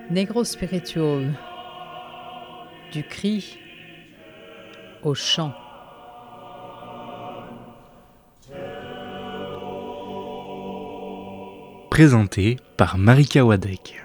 Negro Spiritual, du cri au chant. Présenté par Marika Wadek.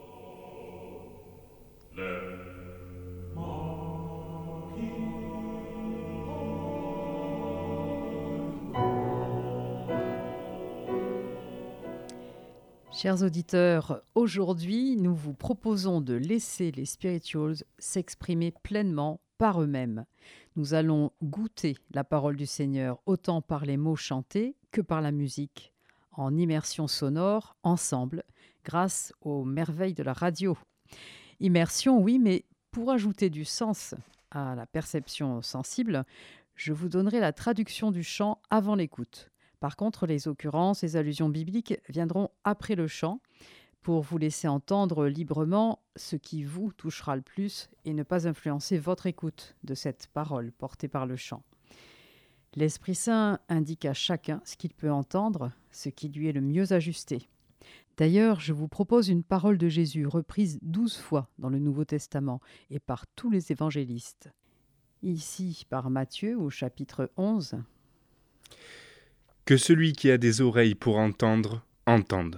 Chers auditeurs, aujourd'hui, nous vous proposons de laisser les spirituals s'exprimer pleinement par eux-mêmes. Nous allons goûter la parole du Seigneur autant par les mots chantés que par la musique, en immersion sonore, ensemble, grâce aux merveilles de la radio. Immersion, oui, mais pour ajouter du sens à la perception sensible, je vous donnerai la traduction du chant avant l'écoute. Par contre, les occurrences, les allusions bibliques viendront après le chant pour vous laisser entendre librement ce qui vous touchera le plus et ne pas influencer votre écoute de cette parole portée par le chant. L'Esprit Saint indique à chacun ce qu'il peut entendre, ce qui lui est le mieux ajusté. D'ailleurs, je vous propose une parole de Jésus reprise 12 fois dans le Nouveau Testament et par tous les évangélistes. Ici par Matthieu au chapitre 11. Que celui qui a des oreilles pour entendre, entende.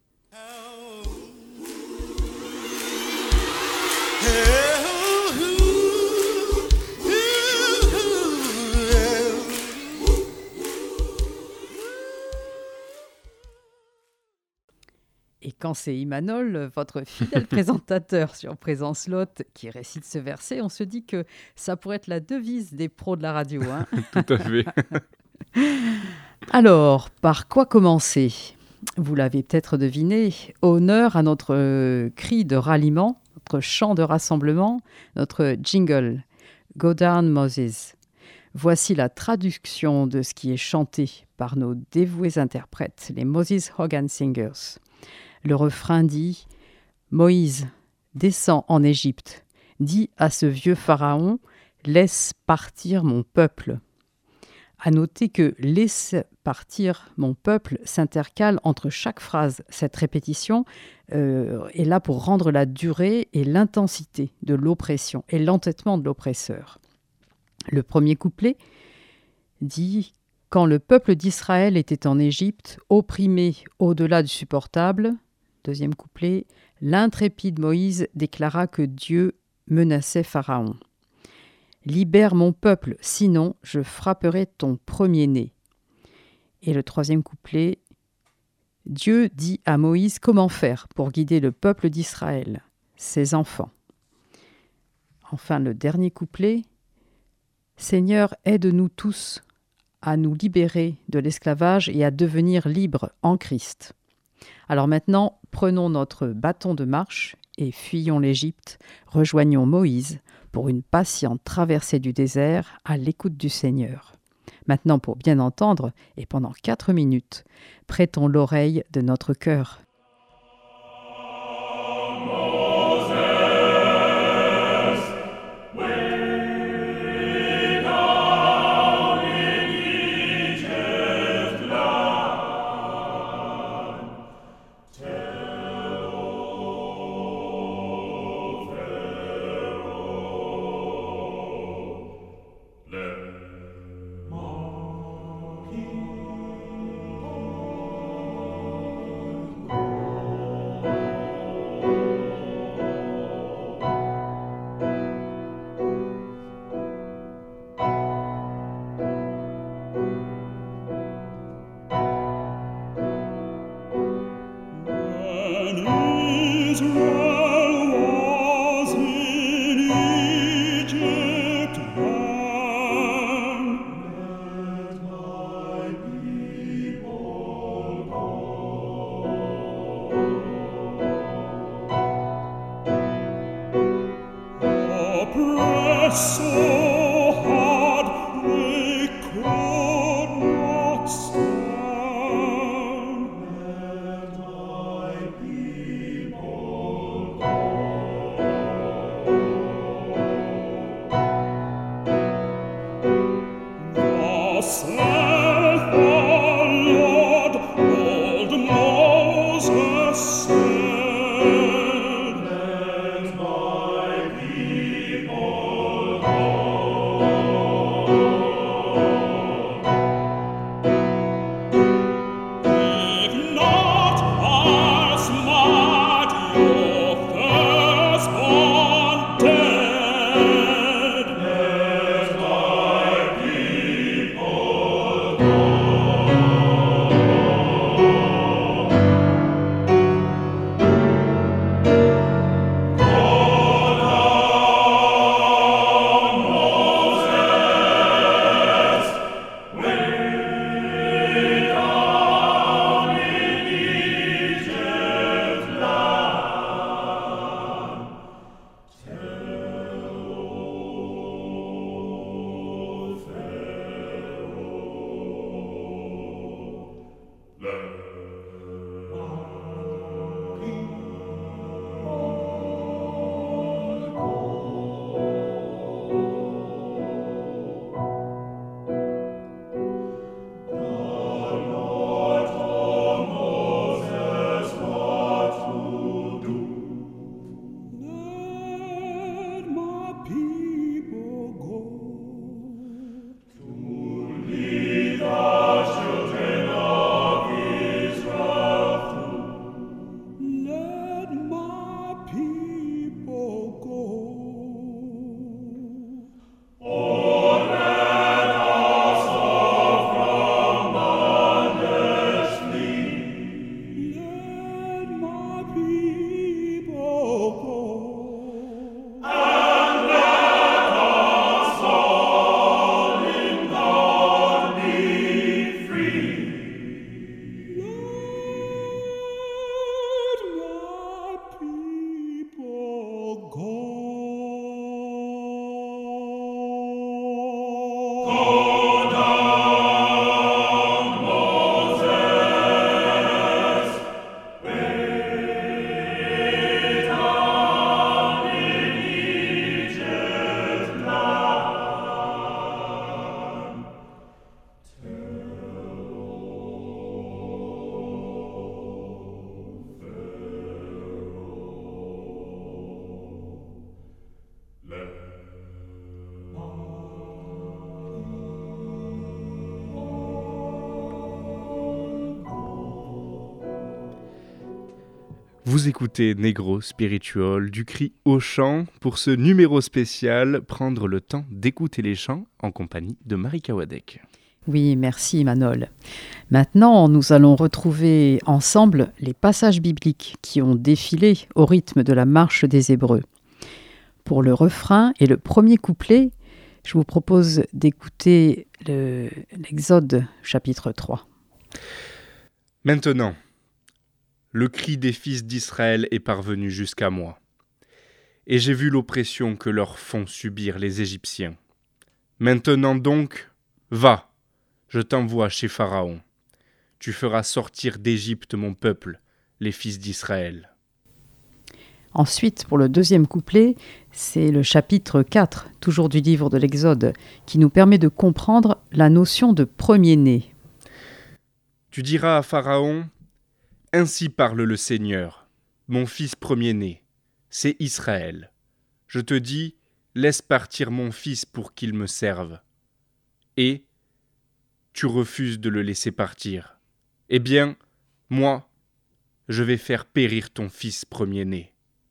Et quand c'est Imanol, votre fidèle présentateur sur Présence Lot, qui récite ce verset, on se dit que ça pourrait être la devise des pros de la radio. Hein. Tout à fait. Alors, par quoi commencer ? Vous l'avez peut-être deviné, honneur à notre cri de ralliement, notre chant de rassemblement, notre jingle, Go Down Moses. Voici la traduction de ce qui est chanté par nos dévoués interprètes, les Moses Hogan Singers. Le refrain dit « Moïse, descends en Égypte, dis à ce vieux pharaon, laisse partir mon peuple ». À noter que « laisse partir mon peuple » s'intercale entre chaque phrase. Cette répétition est là pour rendre la durée et l'intensité de l'oppression et l'entêtement de l'oppresseur. Le premier couplet dit « Quand le peuple d'Israël était en Égypte, opprimé au-delà du supportable », deuxième couplet, « l'intrépide Moïse déclara que Dieu menaçait Pharaon. Libère mon peuple, sinon je frapperai ton premier-né. » Et le troisième couplet, Dieu dit à Moïse comment faire pour guider le peuple d'Israël, ses enfants. Enfin, le dernier couplet, Seigneur, aide-nous tous à nous libérer de l'esclavage et à devenir libres en Christ. Alors maintenant, prenons notre bâton de marche et fuyons l'Égypte, rejoignons Moïse pour une patiente traversée du désert à l'écoute du Seigneur. Maintenant, pour bien entendre, et pendant 4 minutes, prêtons l'oreille de notre cœur. Vous écoutez Negro Spiritual du cri au chant pour ce numéro spécial, prendre le temps d'écouter les chants en compagnie de Marika Wadek. Oui, merci Manol. Maintenant, nous allons retrouver ensemble les passages bibliques qui ont défilé au rythme de la marche des Hébreux. Pour le refrain et le premier couplet, je vous propose d'écouter l'Exode chapitre 3. Maintenant, le cri des fils d'Israël est parvenu jusqu'à moi, et j'ai vu l'oppression que leur font subir les Égyptiens. Maintenant donc, va, je t'envoie chez Pharaon. Tu feras sortir d'Égypte mon peuple, les fils d'Israël. Ensuite, pour le deuxième couplet, c'est le chapitre 4, toujours du livre de l'Exode, qui nous permet de comprendre la notion de premier-né. Tu diras à Pharaon, « Ainsi parle le Seigneur, mon fils premier-né, c'est Israël. Je te dis, laisse partir mon fils pour qu'il me serve. Et tu refuses de le laisser partir. Eh bien, moi, je vais faire périr ton fils premier-né. »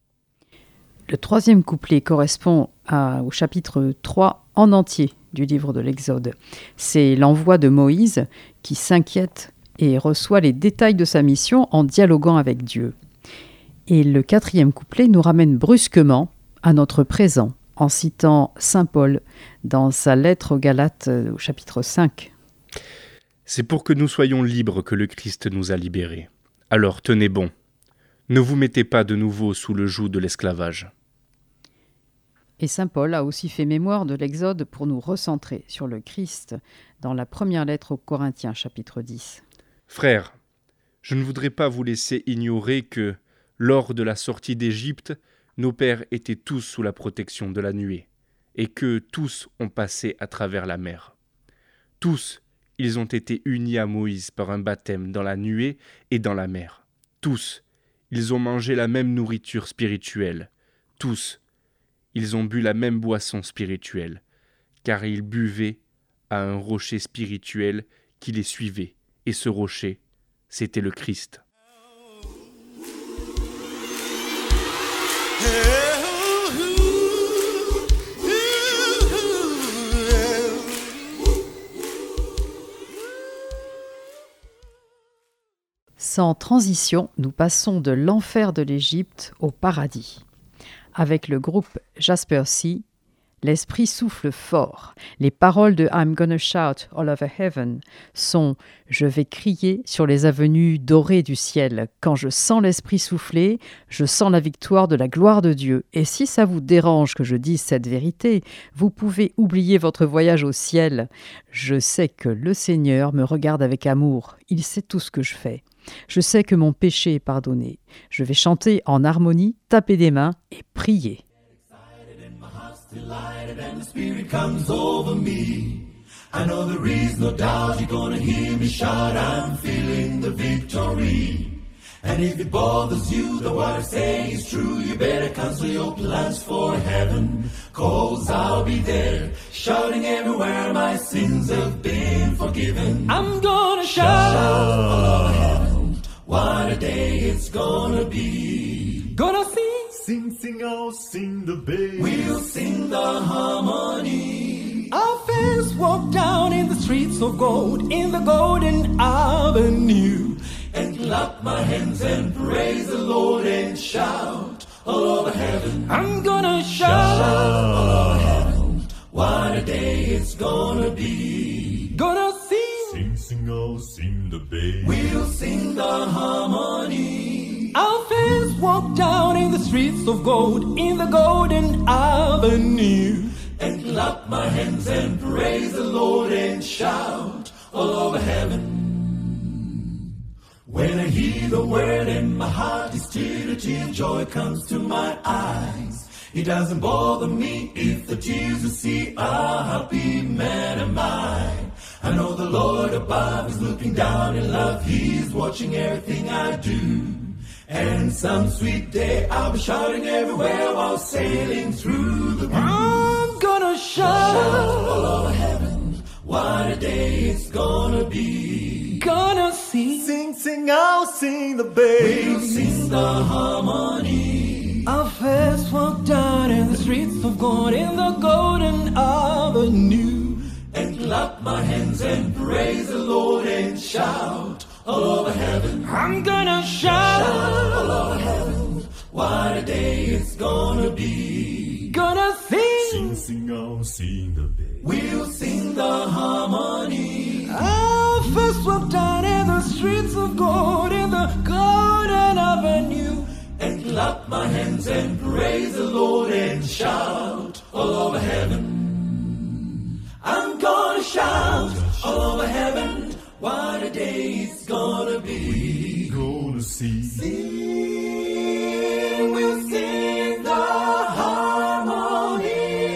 Le troisième couplet correspond au chapitre 3 en entier du livre de l'Exode. C'est l'envoi de Moïse qui s'inquiète et reçoit les détails de sa mission en dialoguant avec Dieu. Et le quatrième couplet nous ramène brusquement à notre présent, en citant saint Paul dans sa lettre aux Galates au chapitre 5. C'est pour que nous soyons libres que le Christ nous a libérés. Alors tenez bon, ne vous mettez pas de nouveau sous le joug de l'esclavage. Et saint Paul a aussi fait mémoire de l'Exode pour nous recentrer sur le Christ dans la première lettre aux Corinthiens, chapitre 10. Frères, je ne voudrais pas vous laisser ignorer que, lors de la sortie d'Égypte, nos pères étaient tous sous la protection de la nuée, et que tous ont passé à travers la mer. Tous, ils ont été unis à Moïse par un baptême dans la nuée et dans la mer. Tous, ils ont mangé la même nourriture spirituelle. Tous, ils ont bu la même boisson spirituelle, car ils buvaient à un rocher spirituel qui les suivait. Et ce rocher, c'était le Christ. Sans transition, nous passons de l'enfer de l'Égypte au paradis. Avec le groupe Jasper C, l'esprit souffle fort. Les paroles de I'm gonna shout all over heaven sont « Je vais crier sur les avenues dorées du ciel. Quand je sens l'esprit souffler, je sens la victoire de la gloire de Dieu. Et si ça vous dérange que je dise cette vérité, vous pouvez oublier votre voyage au ciel. Je sais que le Seigneur me regarde avec amour. Il sait tout ce que je fais. Je sais que mon péché est pardonné. Je vais chanter en harmonie, taper des mains et prier. » Delighted and the Spirit comes over me. I know there is no doubt you're gonna hear me shout. I'm feeling the victory. And if it bothers you that what I say is true, you better cancel your plans for heaven, 'cause I'll be there, shouting everywhere my sins have been forgiven. I'm gonna shout all over heaven, what a day it's gonna be. Gonna sing. Sing, sing, oh, sing the bass. We'll sing the harmony. Our fans walk down in the streets of gold, in the golden avenue. And clap my hands and praise the Lord and shout all over heaven. I'm gonna shout all over heaven. What a day it's gonna be. Gonna sing. Sing, sing, oh, sing the bass. We'll sing the harmony. Our fans walk down in the streets of gold, in the golden avenue. And clap my hands and praise the Lord and shout all over heaven. When I hear the word and my heart is stirred, a tear of joy comes to my eyes. It doesn't bother me if the tears you see are happy man am I. I know the Lord above is looking down in love. He's watching everything I do. And some sweet day I'll be shouting everywhere while sailing through the blue. I'm gonna shout all over heaven. What a day it's gonna be. Gonna sing. Sing, sing, oh, sing the bass. We'll sing the harmony. I'll first walk down in the streets of gold in the golden avenue. And clap my hands and praise the Lord and shout all over heaven. I'm gonna shout. All over heaven. What a day it's gonna be. Gonna sing. Sing, sing, oh, sing the bass. We'll sing the harmony. I'll first walk down in the streets of gold in the golden avenue. And clap my hands and praise the Lord and shout all over heaven. I'm gonna shout all over heaven. What a day it's gonna be. Gonna see. We'll sing the harmony.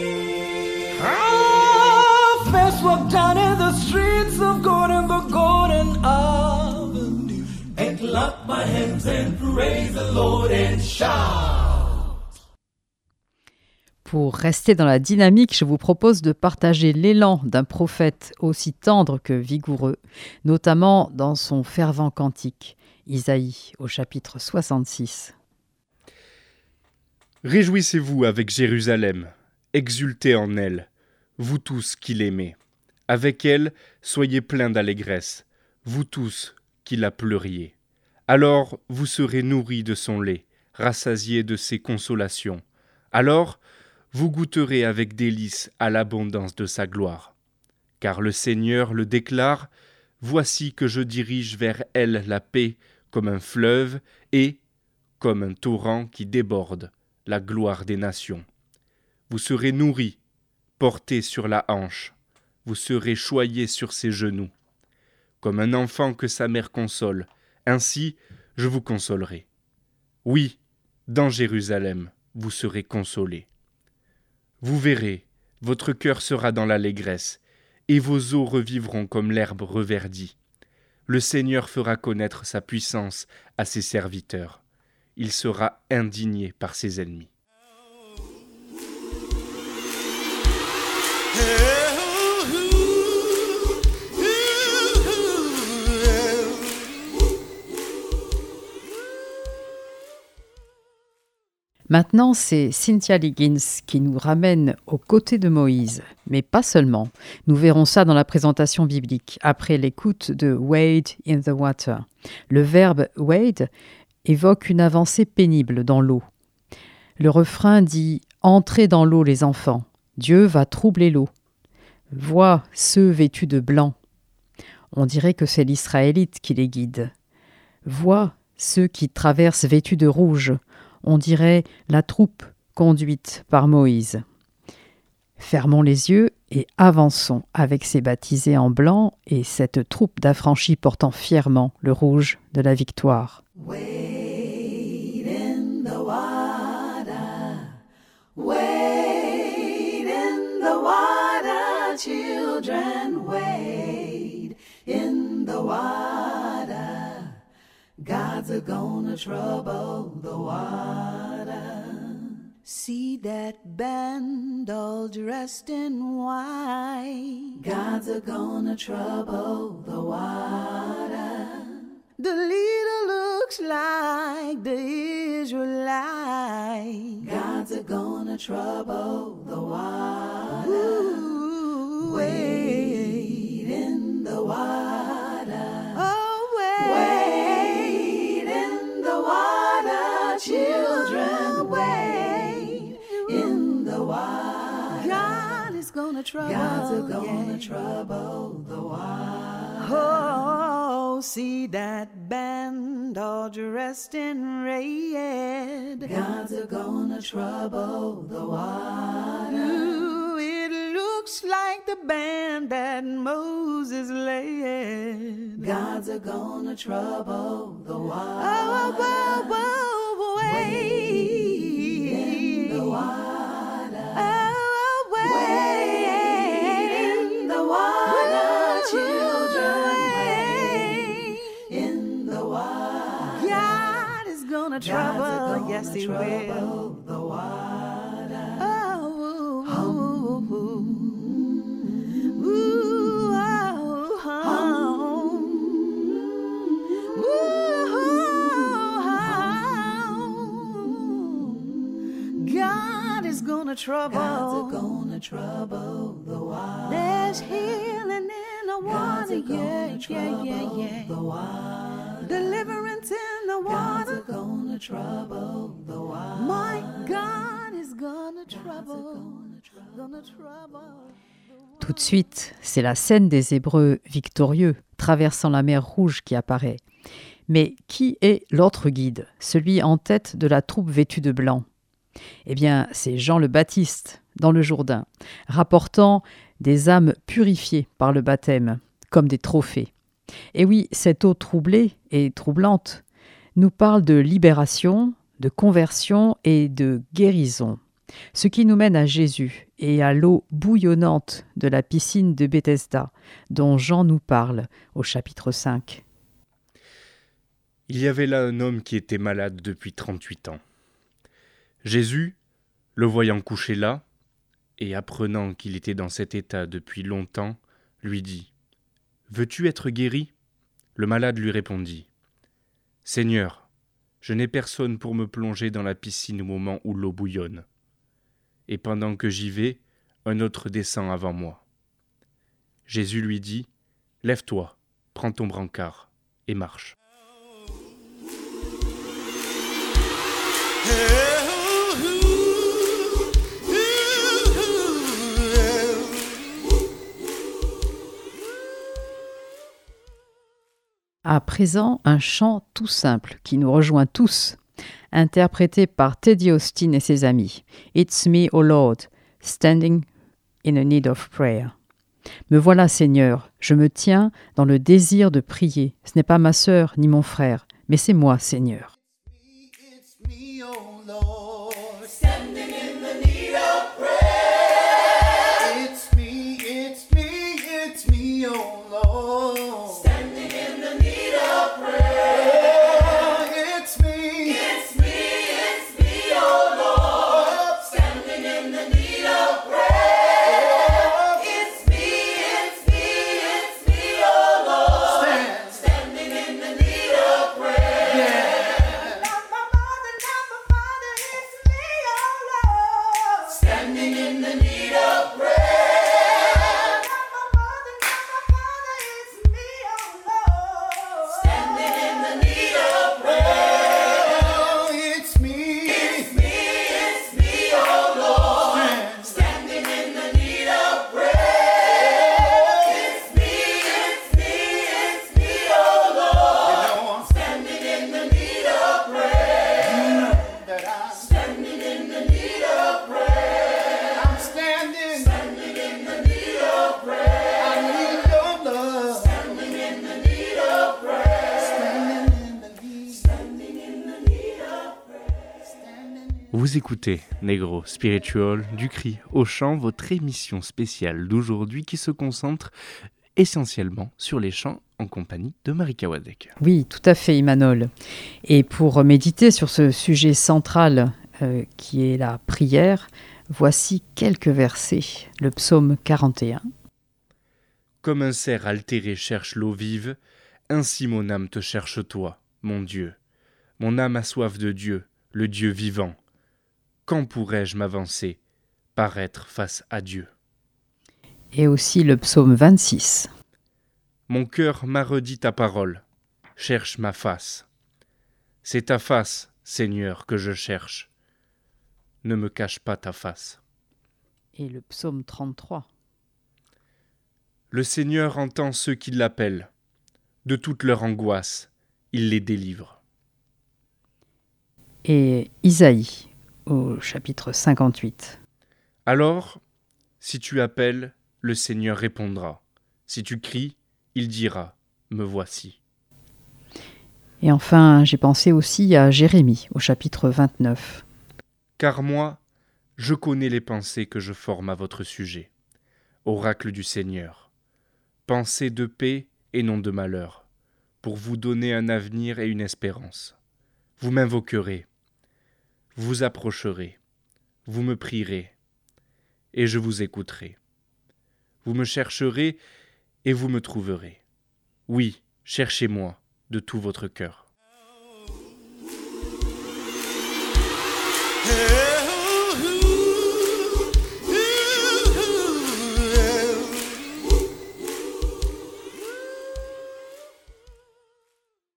I'll first walk down in the streets of gold in the golden avenue. And clap my hands and praise the Lord and shout. Pour rester dans la dynamique, je vous propose de partager l'élan d'un prophète aussi tendre que vigoureux, notamment dans son fervent cantique, Isaïe au chapitre 66. Réjouissez-vous avec Jérusalem, exultez en elle, vous tous qui l'aimez. Avec elle, soyez pleins d'allégresse, vous tous qui la pleuriez. Alors vous serez nourris de son lait, rassasiés de ses consolations. Alors vous goûterez avec délice à l'abondance de sa gloire. Car le Seigneur le déclare, « Voici que je dirige vers elle la paix comme un fleuve et, comme un torrent qui déborde, la gloire des nations. Vous serez nourris, portés sur la hanche, vous serez choyés sur ses genoux. Comme un enfant que sa mère console, ainsi je vous consolerai. Oui, dans Jérusalem, vous serez consolés. Vous verrez, votre cœur sera dans l'allégresse, et vos os revivront comme l'herbe reverdie. Le Seigneur fera connaître sa puissance à ses serviteurs. Il sera indigné par ses ennemis. Maintenant, c'est Cynthia Liggins qui nous ramène aux côtés de Moïse, mais pas seulement. Nous verrons ça dans la présentation biblique, après l'écoute de Wade in the Water. Le verbe wade évoque une avancée pénible dans l'eau. Le refrain dit « Entrez dans l'eau, les enfants, Dieu va troubler l'eau. Vois ceux vêtus de blanc. » On dirait que c'est l'Israélite qui les guide. « Vois ceux qui traversent vêtus de rouge. » On dirait la troupe conduite par Moïse. Fermons les yeux et avançons avec ces baptisés en blanc et cette troupe d'affranchis portant fièrement le rouge de la victoire. Wade in the water, wade in the water, children, wade in the water. God's a-gonna trouble the water. See that band all dressed in white. God's a-gonna trouble the water. The leader looks like the Israelite. God's a-gonna trouble the water. Ooh, wade in the water. Oh, wade in the water, children, wade in the water. God is gonna trouble. God's gonna trouble the water. Oh, see that band all dressed in red. God's gonna trouble the water. Ooh, it looks like the band that Moses led. God's gonna trouble the water. Oh, whoa, whoa, wade in the water. Oh, wade in the water, children, wade in the water. God is gonna trouble, yes He will. The water. Oh, ooh, ooh, ooh, oh, oh. gonna trouble. God's gonna trouble the water. There's healing in the water, yeah. The water. Deliverance in the water. God's gonna trouble the water. My God is gonna trouble. Tout de suite, c'est la scène des Hébreux victorieux traversant la mer Rouge qui apparaît. Mais qui est l'autre guide, celui en tête de la troupe vêtue de blanc ? Eh bien, c'est Jean le Baptiste, dans le Jourdain, rapportant des âmes purifiées par le baptême, comme des trophées. Et oui, cette eau troublée et troublante nous parle de libération, de conversion et de guérison. Ce qui nous mène à Jésus et à l'eau bouillonnante de la piscine de Bethesda, dont Jean nous parle au chapitre 5. Il y avait là un homme qui était malade depuis 38 ans. Jésus, le voyant couché là, et apprenant qu'il était dans cet état depuis longtemps, lui dit « Veux-tu être guéri ?» Le malade lui répondit « Seigneur, je n'ai personne pour me plonger dans la piscine au moment où l'eau bouillonne. Et pendant que j'y vais, un autre descend avant moi. » Jésus lui dit « Lève-toi, prends ton brancard et marche. » À présent, un chant tout simple qui nous rejoint tous, interprété par Teddy Austin et ses amis. « It's me, O Lord, standing in a need of prayer. » Me voilà, Seigneur, je me tiens dans le désir de prier. Ce n'est pas ma sœur ni mon frère, mais c'est moi, Seigneur. It's me, oh Lord, standing in the need of prayer. It's me, oh Lord, standing in the need of prayer. It's me, oh Lord, standing in the need of prayer. It's me, oh Lord, standing in the need of prayer. Yeah. Not my mother, it's me, oh Lord, standing in the need of prayer. Not my mother, it's me, oh Lord, standing in the need of prayer. Oh, it's me, oh Lord, standing in the need of prayer. It's me, oh Lord, standing in the need of prayer. You know that I'm standing in the need of prayer. I'm standing in the need of prayer. I need your love. Standing in the need of prayer. Standing in the need of prayer. Vous écoutez Negro Spiritual du cri au chant, votre émission spéciale d'aujourd'hui qui se concentre essentiellement sur les chants en compagnie de Marika Wadek. Oui, tout à fait, Imanol. Et pour méditer sur ce sujet central qui est la prière, voici quelques versets. Le psaume 41. Comme un cerf altéré cherche l'eau vive, ainsi mon âme te cherche toi, mon Dieu. Mon âme a soif de Dieu, le Dieu vivant. Quand pourrais-je m'avancer, paraître face à Dieu ? Et aussi le psaume 26. Mon cœur m'a redit ta parole, cherche ma face. C'est ta face, Seigneur, que je cherche. Ne me cache pas ta face. Et le psaume 33. Le Seigneur entend ceux qui l'appellent. De toute leur angoisse, il les délivre. Et Isaïe, au chapitre 58. Alors, si tu appelles, le Seigneur répondra. Si tu cries, il dira, me voici. Et enfin, j'ai pensé aussi à Jérémie, au chapitre 29. Car moi, je connais les pensées que je forme à votre sujet. Oracle du Seigneur. Pensées de paix et non de malheur, pour vous donner un avenir et une espérance. Vous m'invoquerez, vous approcherez, vous me prierez, et je vous écouterai. Vous me chercherez et vous me trouverez. Oui, cherchez-moi de tout votre cœur.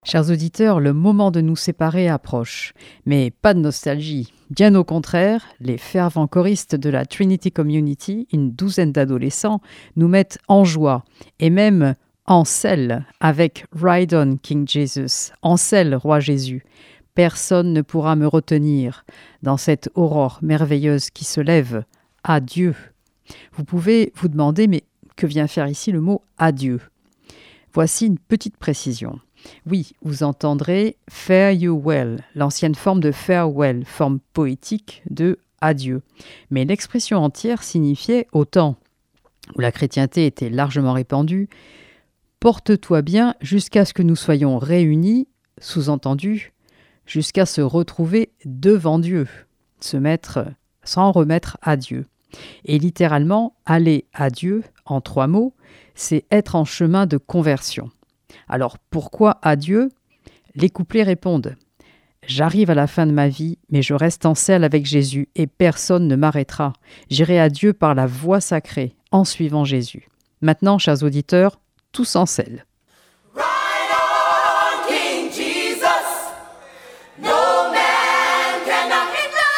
Chers auditeurs, le moment de nous séparer approche, mais pas de nostalgie. Bien au contraire, les fervents choristes de la Trinity Community, une douzaine d'adolescents, nous mettent en joie et même en selle avec Ride On King Jesus, en selle Roi Jésus. Personne ne pourra me retenir dans cette aurore merveilleuse qui se lève. Adieu. Vous pouvez vous demander, mais que vient faire ici le mot adieu ? Voici une petite précision. Oui, vous entendrez fare you well, l'ancienne forme de farewell, forme poétique de adieu. Mais l'expression entière signifiait, au temps où la chrétienté était largement répandue, porte-toi bien jusqu'à ce que nous soyons réunis, sous-entendu, jusqu'à se retrouver devant Dieu, s'en remettre à Dieu. Et littéralement, aller à Dieu, en 3 mots, c'est être en chemin de conversion. Alors pourquoi à Dieu ? Les couplets répondent « J'arrive à la fin de ma vie, mais je reste en selle avec Jésus et personne ne m'arrêtera. J'irai à Dieu par la voie sacrée, en suivant Jésus. » Maintenant, chers auditeurs, tous en selle. Ride on, King Jesus. No man can hinder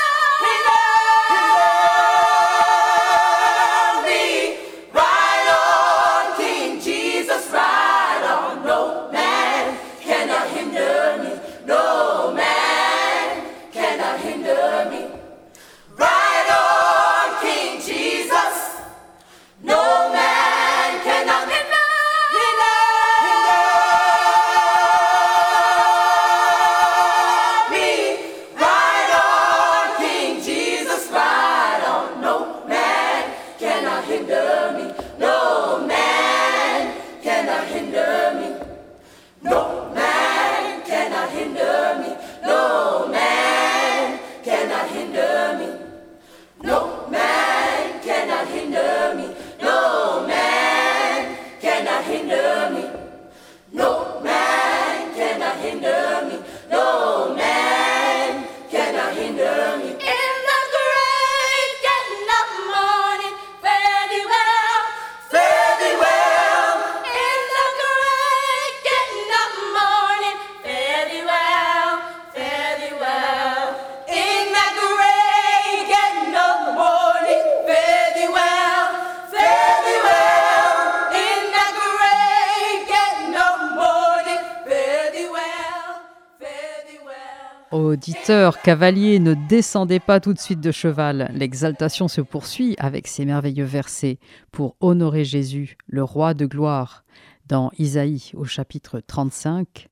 me. Ride on, King Jesus. Ride on. No man can hinder me. No man can hinder me. Ride on, King Jesus. No man can hinder me. Auditeurs, cavaliers, ne descendez pas tout de suite de cheval. L'exaltation se poursuit avec ces merveilleux versets pour honorer Jésus, le roi de gloire, dans Isaïe au chapitre 35.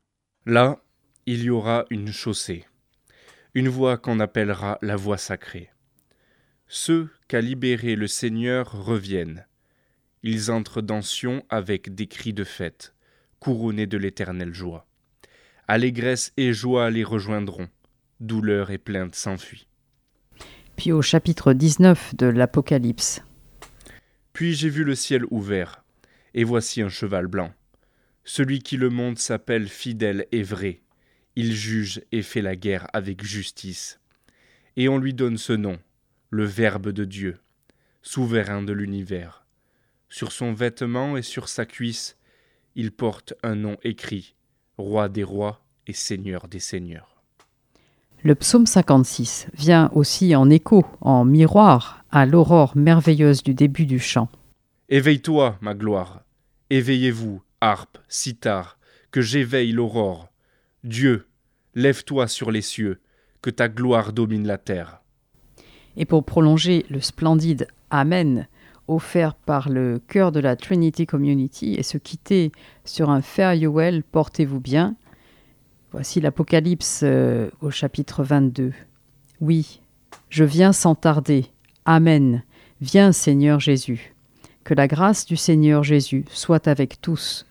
Là, il y aura une chaussée, une voie qu'on appellera la voie sacrée. Ceux qu'a libérés le Seigneur reviennent. Ils entrent dans Sion avec des cris de fête, couronnés de l'éternelle joie. Allégresse et joie les rejoindront, douleur et plainte s'enfuient. Puis au chapitre 19 de l'Apocalypse. Puis j'ai vu le ciel ouvert, et voici un cheval blanc. Celui qui le monte s'appelle fidèle et vrai. Il juge et fait la guerre avec justice. Et on lui donne ce nom, le Verbe de Dieu, souverain de l'univers. Sur son vêtement et sur sa cuisse, il porte un nom écrit, Roi des rois et Seigneur des seigneurs. Le psaume 56 vient aussi en écho, en miroir, à l'aurore merveilleuse du début du chant. Éveille-toi, ma gloire, éveillez-vous, harpe, cithare, que j'éveille l'aurore. Dieu, lève-toi sur les cieux, que ta gloire domine la terre. Et pour prolonger le splendide Amen, offert par le chœur de la Trinity Community, et se quitter sur un Fare you well, portez-vous bien. Voici l'Apocalypse au chapitre 22. Oui, je viens sans tarder. Amen. Viens, Seigneur Jésus. Que la grâce du Seigneur Jésus soit avec tous.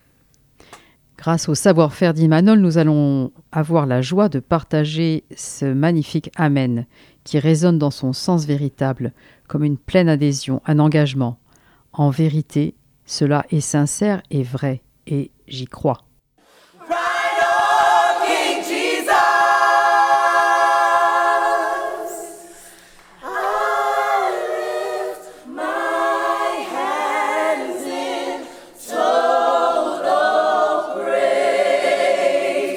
Grâce au savoir-faire d'Immanuel, nous allons avoir la joie de partager ce magnifique Amen qui résonne dans son sens véritable, comme une pleine adhésion, un engagement. En vérité, cela est sincère et vrai, et j'y crois. Ride on, King Jesus. I lift my hands in total praise.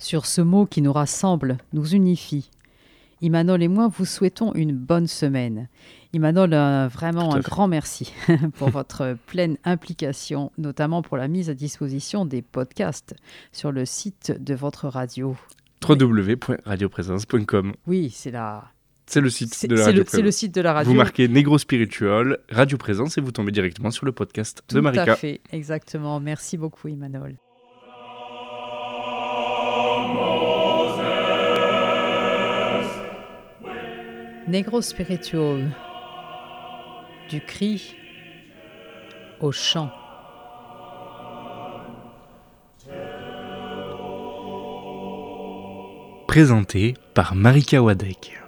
sur ce mot qui nous rassemble, nous unifie. Imanol et moi vous souhaitons une bonne semaine. Imanol, vraiment un grand merci pour votre pleine implication, notamment pour la mise à disposition des podcasts sur le site de votre radio. www.radioprésence.com. Oui, c'est le site de la radio. C'est le site de la radio. Vous marquez Negro Spiritual, Radio Présence et vous tombez directement sur le podcast de Marika. Tout à fait, exactement. Merci beaucoup, Imanol. Negro Spiritual, du cri au chant. Présenté par Marika Wadek.